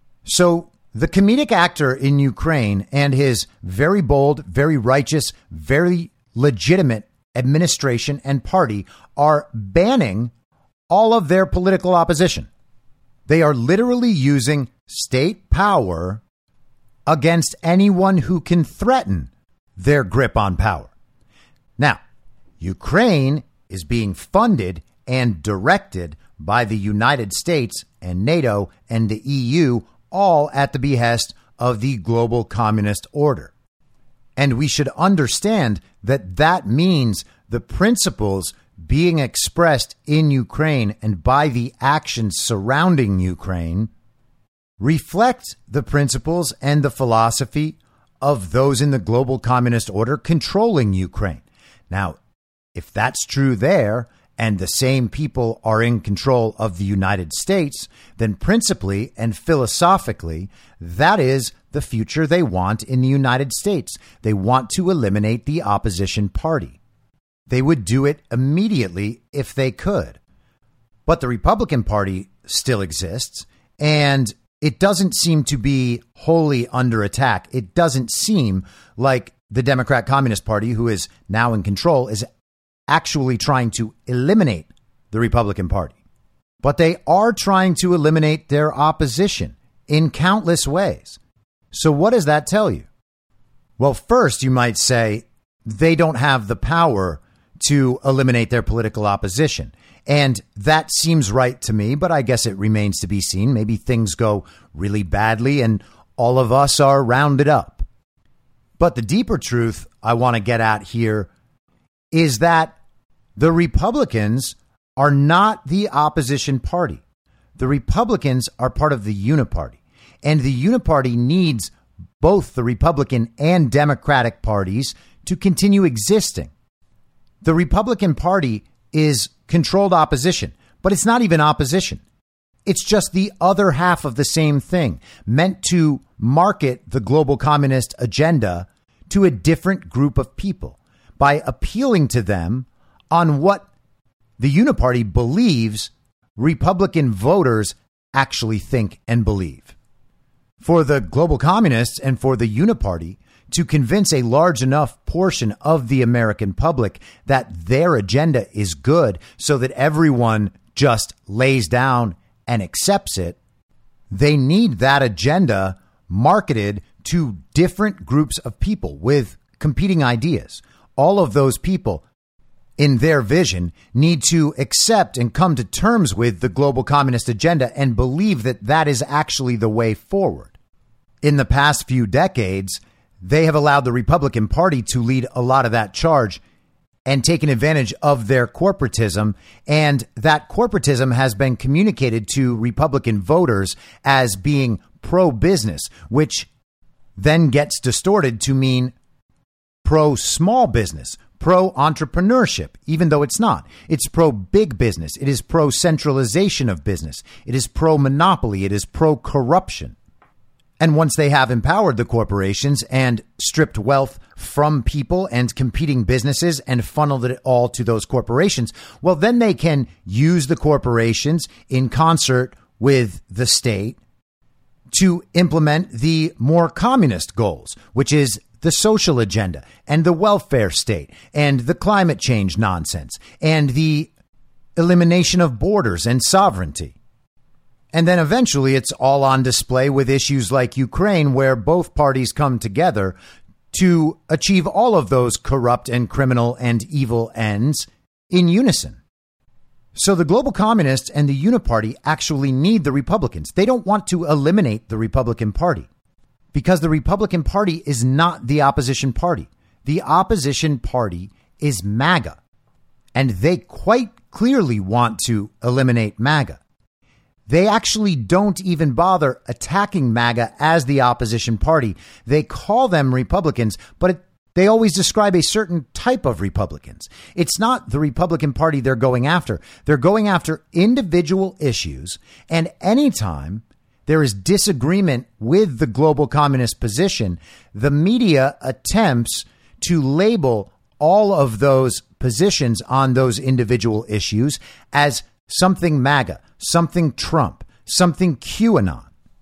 E: So the comedic actor in Ukraine and his very bold, very righteous, very legitimate administration and party are banning all of their political opposition. They are literally using state power against anyone who can threaten their grip on power. Now, Ukraine is being funded and directed by the United States and NATO and the EU, all at the behest of the global communist order. And we should understand that that means the principles being expressed in Ukraine and by the actions surrounding Ukraine reflect the principles and the philosophy of those in the global communist order controlling Ukraine. Now, if that's true there, and the same people are in control of the United States, then principally and philosophically, that is the future they want in the United States. They want to eliminate the opposition party. They would do it immediately if they could. But the Republican Party still exists, and it doesn't seem to be wholly under attack. It doesn't seem like the Democrat Communist Party, who is now in control, is actually trying to eliminate the Republican Party. But they are trying to eliminate their opposition in countless ways. So what does that tell you? Well, first, you might say they don't have the power to eliminate their political opposition. And that seems right to me, but I guess it remains to be seen. Maybe things go really badly and all of us are rounded up. But the deeper truth I want to get at here is that the Republicans are not the opposition party. The Republicans are part of the Uniparty, and the Uniparty needs both the Republican and Democratic parties to continue existing. The Republican Party is controlled opposition, but it's not even opposition. It's just the other half of the same thing, meant to market the global communist agenda to a different group of people by appealing to them on what the Uniparty believes Republican voters actually think and believe. For the global communists and for the Uniparty to convince a large enough portion of the American public that their agenda is good so that everyone just lays down and accepts it, they need that agenda marketed to different groups of people with competing ideas. All of those people, in their vision, need to accept and come to terms with the global communist agenda and believe that that is actually the way forward. In the past few decades, they have allowed the Republican Party to lead a lot of that charge and taken advantage of their corporatism. And that corporatism has been communicated to Republican voters as being pro-business, which then gets distorted to mean pro-small business, pro-entrepreneurship, even though it's not. It's pro-big business. It is pro-centralization of business. It is pro-monopoly. It is pro-corruption. And once they have empowered the corporations and stripped wealth from people and competing businesses and funneled it all to those corporations, well, then they can use the corporations in concert with the state to implement the more communist goals, which is the social agenda and the welfare state and the climate change nonsense and the elimination of borders and sovereignty. And then eventually it's all on display with issues like Ukraine, where both parties come together to achieve all of those corrupt and criminal and evil ends in unison. So the global communists and the Uniparty actually need the Republicans. They don't want to eliminate the Republican Party because the Republican Party is not the opposition party. The opposition party is MAGA, and they quite clearly want to eliminate MAGA. They actually don't even bother attacking MAGA as the opposition party. They call them Republicans, but they always describe a certain type of Republicans. It's not the Republican Party they're going after. They're going after individual issues. And anytime there is disagreement with the global communist position, the media attempts to label all of those positions on those individual issues as something MAGA, something Trump, something QAnon,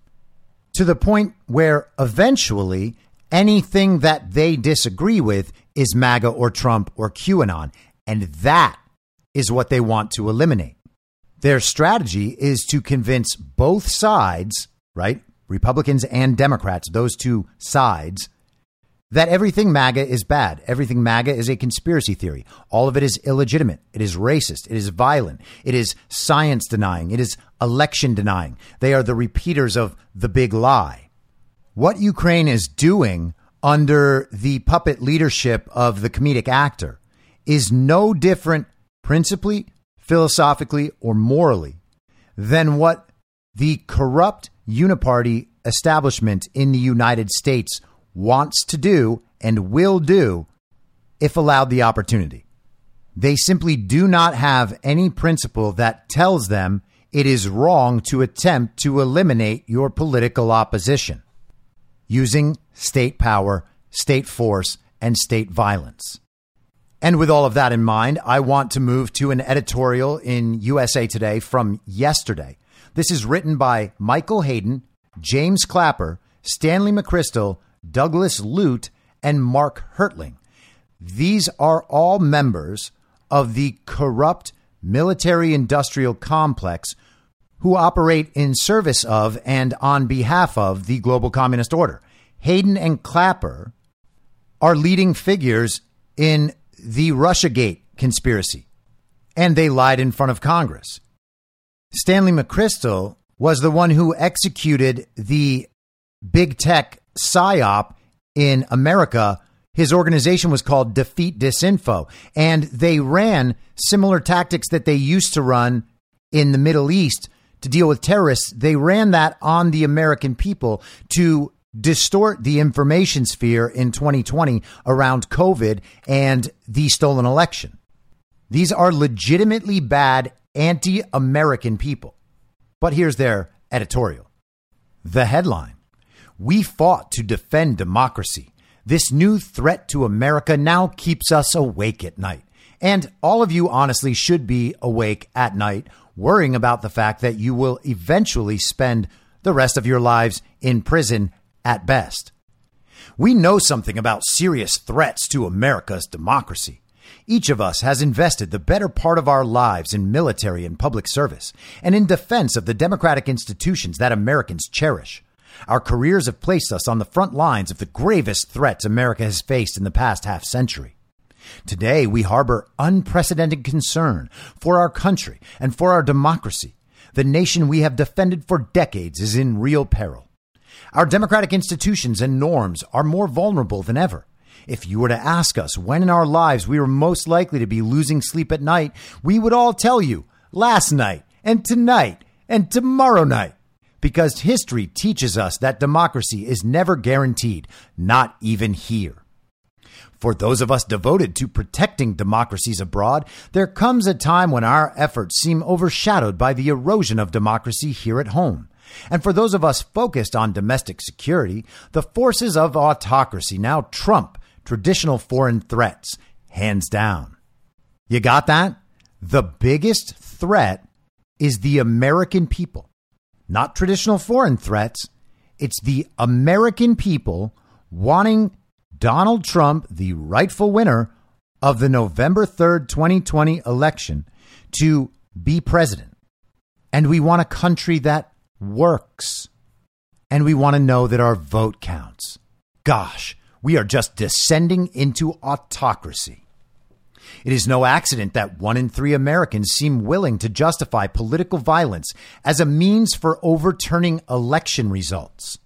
E: to the point where eventually anything that they disagree with is MAGA or Trump or QAnon. And that is what they want to eliminate. Their strategy is to convince both sides, right? Republicans and Democrats, those two sides, that everything MAGA is bad. Everything MAGA is a conspiracy theory. All of it is illegitimate. It is racist. It is violent. It is science denying. It is election denying. They are the repeaters of the big lie. What Ukraine is doing under the puppet leadership of the comedic actor is no different principally, philosophically, or morally than what the corrupt Uniparty establishment in the United States wants to do and will do if allowed the opportunity. They simply do not have any principle that tells them it is wrong to attempt to eliminate your political opposition using state power, state force, and state violence. And with all of that in mind, I want to move to an editorial in USA Today from yesterday. This is written by Michael Hayden, James Clapper, Stanley McChrystal, Douglas Lute, and Mark Hertling. These are all members of the corrupt military-industrial complex who operate in service of and on behalf of the global communist order. Hayden and Clapper are leading figures in the Russiagate conspiracy, and they lied in front of Congress. Stanley McChrystal was the one who executed the big tech PSYOP in America. His organization was called Defeat Disinfo, and they ran similar tactics that they used to run in the Middle East to deal with terrorists. They ran that on the American people to distort the information sphere in 2020 around COVID and the stolen election. These are legitimately bad anti-American people. But here's their editorial. The headline: "We fought to defend democracy. This new threat to America now keeps us awake at night." And all of you honestly should be awake at night, worrying about the fact that you will eventually spend the rest of your lives in prison at best. We know something about serious threats to America's democracy. Each of us has invested the better part of our lives in military and public service and in defense of the democratic institutions that Americans cherish. Our careers have placed us on the front lines of the gravest threats America has faced in the past half century. Today, we harbor unprecedented concern for our country and for our democracy. The nation we have defended for decades is in real peril. Our democratic institutions and norms are more vulnerable than ever. If you were to ask us when in our lives we were most likely to be losing sleep at night, we would all tell you last night and tonight and tomorrow night, because history teaches us that democracy is never guaranteed, not even here. For those of us devoted to protecting democracies abroad, there comes a time when our efforts seem overshadowed by the erosion of democracy here at home. And for those of us focused on domestic security, the forces of autocracy now trump traditional foreign threats, hands down. You got that? The biggest threat is the American people, not traditional foreign threats. It's the American people wanting Donald Trump, the rightful winner of the November 3rd, 2020 election, to be president. And we want a country that works. And we want to know that our vote counts. Gosh, we are just descending into autocracy. It is no accident that 1 in 3 Americans seem willing to justify political violence as a means for overturning election results.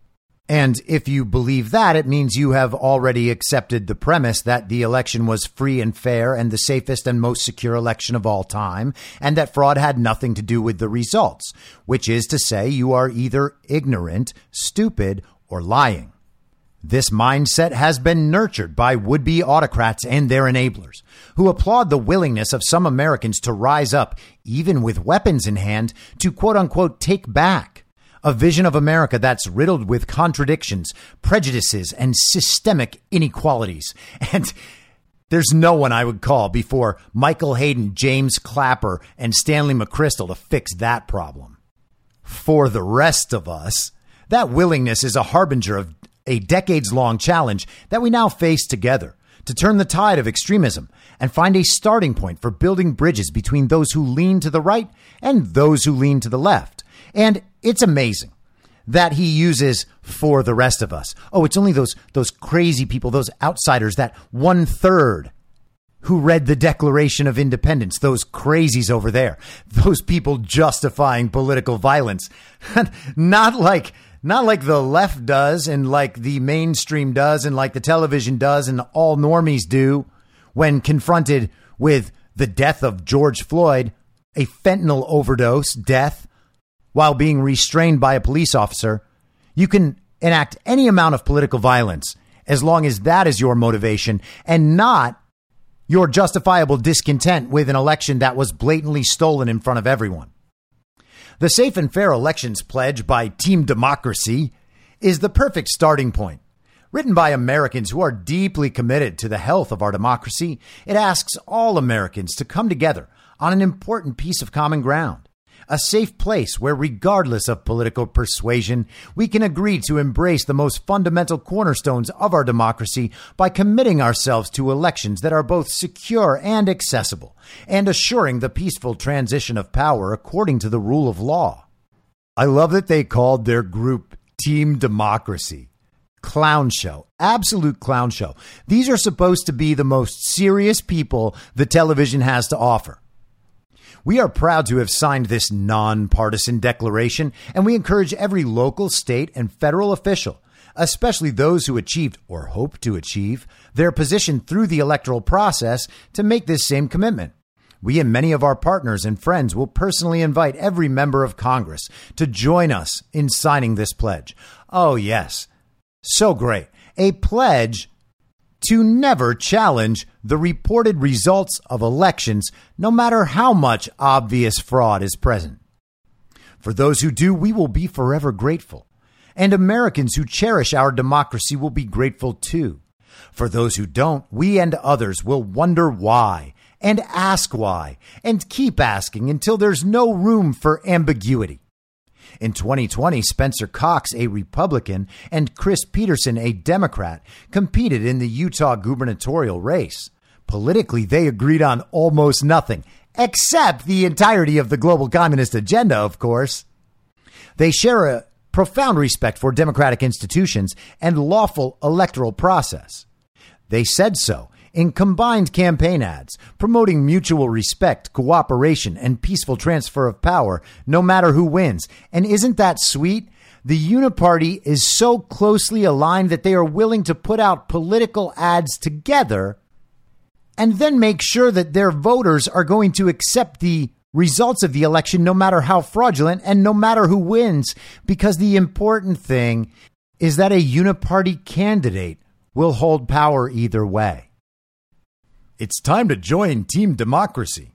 E: And if you believe that, it means you have already accepted the premise that the election was free and fair and the safest and most secure election of all time, and that fraud had nothing to do with the results, which is to say you are either ignorant, stupid, or lying. This mindset has been nurtured by would-be autocrats and their enablers, who applaud the willingness of some Americans to rise up, even with weapons in hand, to quote-unquote take back a vision of America that's riddled with contradictions, prejudices, and systemic inequalities. And there's no one I would call before Michael Hayden, James Clapper, and Stanley McChrystal to fix that problem. For the rest of us, that willingness is a harbinger of a decades-long challenge that we now face together to turn the tide of extremism and find a starting point for building bridges between those who lean to the right and those who lean to the left. And it's amazing that he uses "for the rest of us." Oh, it's only those crazy people, those outsiders, that 1/3 who read the Declaration of Independence, those crazies over there, those people justifying political violence. Not like the left does and like the mainstream does and like the television does and all normies do when confronted with the death of George Floyd, a fentanyl overdose death, while being restrained by a police officer. You can enact any amount of political violence as long as that is your motivation and not your justifiable discontent with an election that was blatantly stolen in front of everyone. The Safe and Fair Elections Pledge by Team Democracy is the perfect starting point. Written by Americans who are deeply committed to the health of our democracy, it asks all Americans to come together on an important piece of common ground. A safe place where, regardless of political persuasion, we can agree to embrace the most fundamental cornerstones of our democracy by committing ourselves to elections that are both secure and accessible, and assuring the peaceful transition of power according to the rule of law. I love that they called their group Team Democracy. Clown show. Absolute clown show. These are supposed to be the most serious people the television has to offer. We are proud to have signed this nonpartisan declaration, and we encourage every local, state, and federal official, especially those who achieved or hope to achieve their position through the electoral process, to make this same commitment. We and many of our partners and friends will personally invite every member of Congress to join us in signing this pledge. Oh, yes. So great. A pledge to never challenge the reported results of elections, no matter how much obvious fraud is present. For those who do, we will be forever grateful. And Americans who cherish our democracy will be grateful too. For those who don't, we and others will wonder why, and ask why, and keep asking until there's no room for ambiguity. In 2020, Spencer Cox, a Republican, and Chris Peterson, a Democrat, competed in the Utah gubernatorial race. Politically, they agreed on almost nothing, except the entirety of the global communist agenda, of course. They share a profound respect for democratic institutions and lawful electoral process. They said so in combined campaign ads, promoting mutual respect, cooperation, and peaceful transfer of power, no matter who wins. And isn't that sweet? The Uniparty is so closely aligned that they are willing to put out political ads together and then make sure that their voters are going to accept the results of the election, no matter how fraudulent and no matter who wins, because the important thing is that a Uniparty candidate will hold power either way. It's time to join Team Democracy.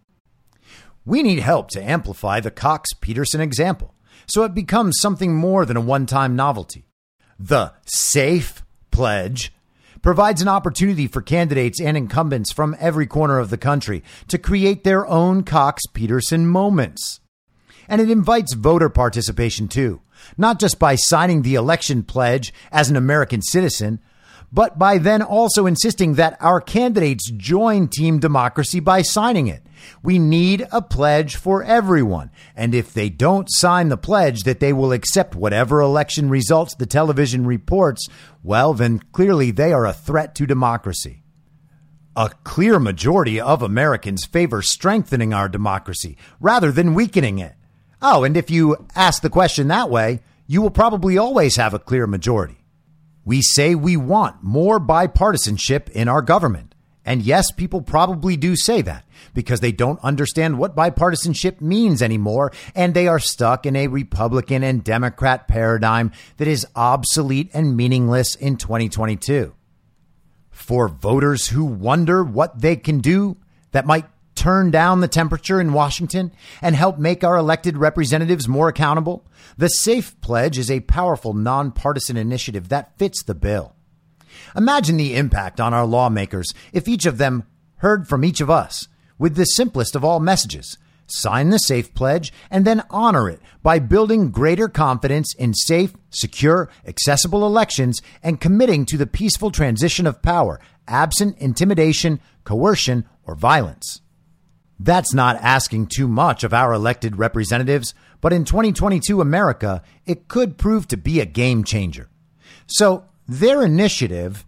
E: We need help to amplify the Cox-Peterson example, so it becomes something more than a one-time novelty. The SAFE Pledge provides an opportunity for candidates and incumbents from every corner of the country to create their own Cox-Peterson moments. And it invites voter participation too, not just by signing the election pledge as an American citizen, but by then also insisting that our candidates join Team Democracy by signing it. We need a pledge for everyone. And if they don't sign the pledge that they will accept whatever election results the television reports, well, then clearly they are a threat to democracy. A clear majority of Americans favor strengthening our democracy rather than weakening it. Oh, and if you ask the question that way, you will probably always have a clear majority. We say we want more bipartisanship in our government. And yes, people probably do say that because they don't understand what bipartisanship means anymore, and they are stuck in a Republican and Democrat paradigm that is obsolete and meaningless in 2022. For voters who wonder what they can do that might turn down the temperature in Washington and help make our elected representatives more accountable, the SAFE Pledge is a powerful nonpartisan initiative that fits the bill. Imagine the impact on our lawmakers if each of them heard from each of us with the simplest of all messages: sign the SAFE Pledge and then honor it by building greater confidence in safe, secure, accessible elections and committing to the peaceful transition of power, absent intimidation, coercion, or violence. That's not asking too much of our elected representatives, but in 2022 America, it could prove to be a game changer. So their initiative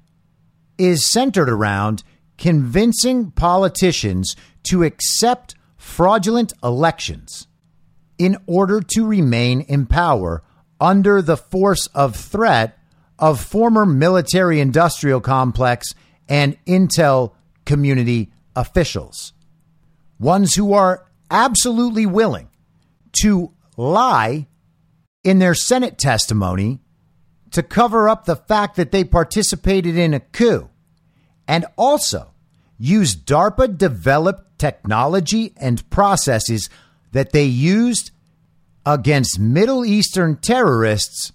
E: is centered around convincing politicians to accept fraudulent elections in order to remain in power under the force of threat of former military-industrial complex and intel community officials. Ones who are absolutely willing to lie in their Senate testimony to cover up the fact that they participated in a coup, and also use DARPA-developed technology and processes that they used against Middle Eastern terrorists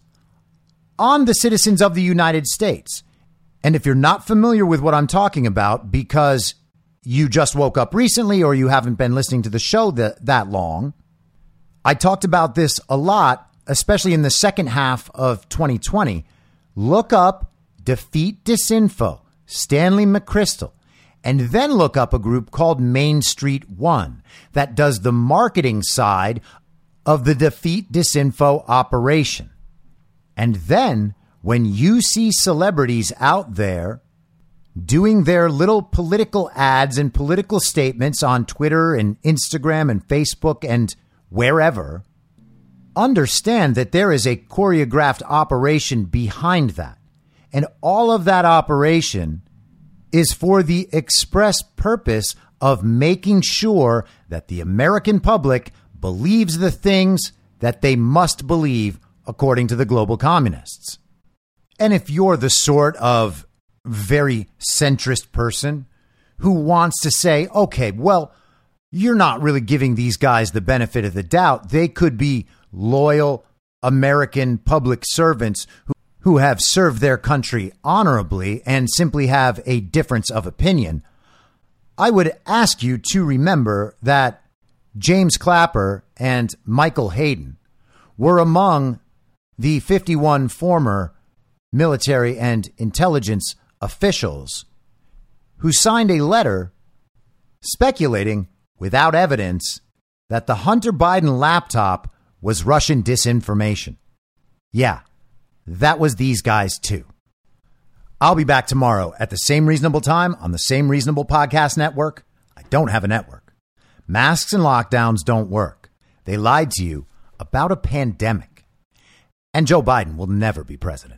E: on the citizens of the United States. And if you're not familiar with what I'm talking about because you just woke up recently or you haven't been listening to the show that long, I talked about this a lot, especially in the second half of 2020. Look up Defeat Disinfo, Stanley McChrystal, and then look up a group called Main Street One that does the marketing side of the Defeat Disinfo operation. And then when you see celebrities out there doing their little political ads and political statements on Twitter and Instagram and Facebook and wherever, understand that there is a choreographed operation behind that. And all of that operation is for the express purpose of making sure that the American public believes the things that they must believe according to the global communists. And if you're the sort of very centrist person who wants to say, okay, well, you're not really giving these guys the benefit of the doubt. They could be loyal American public servants who have served their country honorably and simply have a difference of opinion. I would ask you to remember that James Clapper and Michael Hayden were among the 51 former military and intelligence officials who signed a letter speculating without evidence that the Hunter Biden laptop was Russian disinformation. Yeah, that was these guys too. I'll be back tomorrow at the same reasonable time on the same reasonable podcast network. I don't have a network. Masks and lockdowns don't work. They lied to you about a pandemic. And Joe Biden will never be president.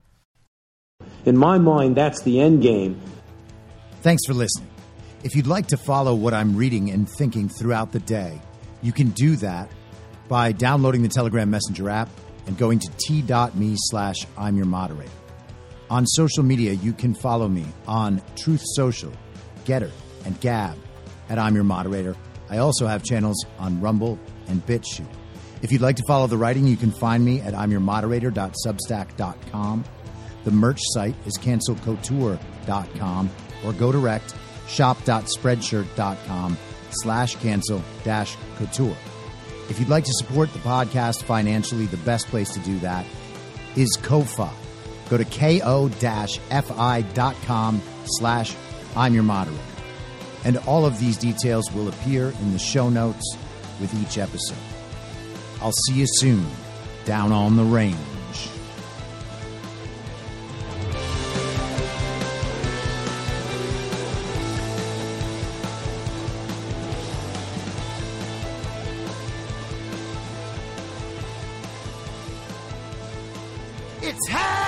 L: In my mind, that's the end game.
E: Thanks for listening. If you'd like to follow what I'm reading and thinking throughout the day, you can do that by downloading the Telegram Messenger app and going to t.me/I'm your moderator. On social media, you can follow me on Truth Social, Getter, and Gab at I'm your moderator. I also have channels on Rumble and BitChute. If you'd like to follow the writing, you can find me at imyourmoderator.substack.com. The merch site is cancelcouture.com or go direct shop.spreadshirt.com/cancel-couture. If you'd like to support the podcast financially, the best place to do that is Ko-Fi. Go to ko-fi.com/I'm your moderator. And all of these details will appear in the show notes with each episode. I'll see you soon down on the range. It's